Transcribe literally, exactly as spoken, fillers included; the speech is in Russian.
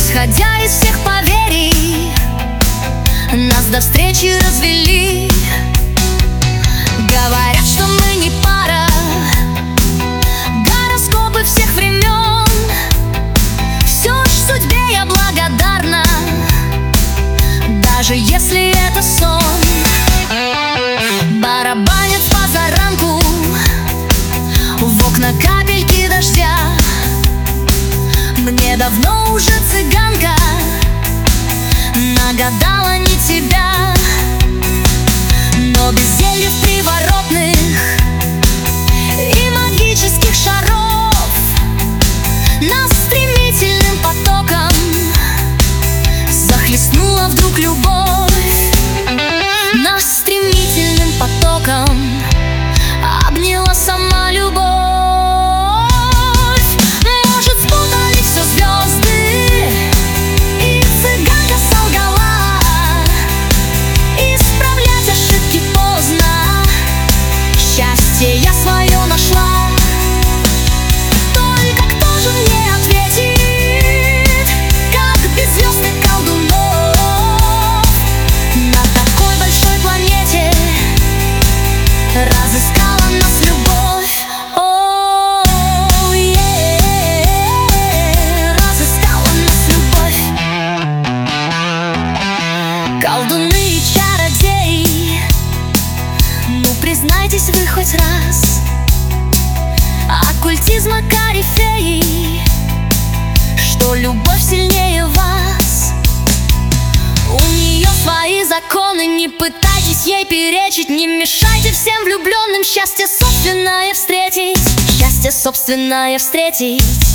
исходя из всех поверий, нас до встречи развели. Говорят, что мы не пара, гороскопы всех времен. Все ж судьбе я благодарна, даже если это сон. Барабанит по заранку в окна капельки дождя. Мне давно уже цыганка нагадала не тебя, но без зельев приворотных и магических шаров нас стремительным потоком захлестнула вдруг любовь. Нас стремительным потоком обняла сама любовь. Может, спутали все звезды, и цыганка солгала. Исправлять ошибки поздно, счастье я свое нашла. Только кто же мне ответит, как без звезд и колдунов на такой большой планете разыскала нас любовь. О, е, разыскала нас любовь. Колдуны и чародеи, ну признайтесь вы хоть раз, оккультизма корифеи, что любовь сильнее вас. У нее свои законы, не пытайтесь ей перечить, не мешайте всем влюбленным счастье собственное встретить, счастье собственное встретить.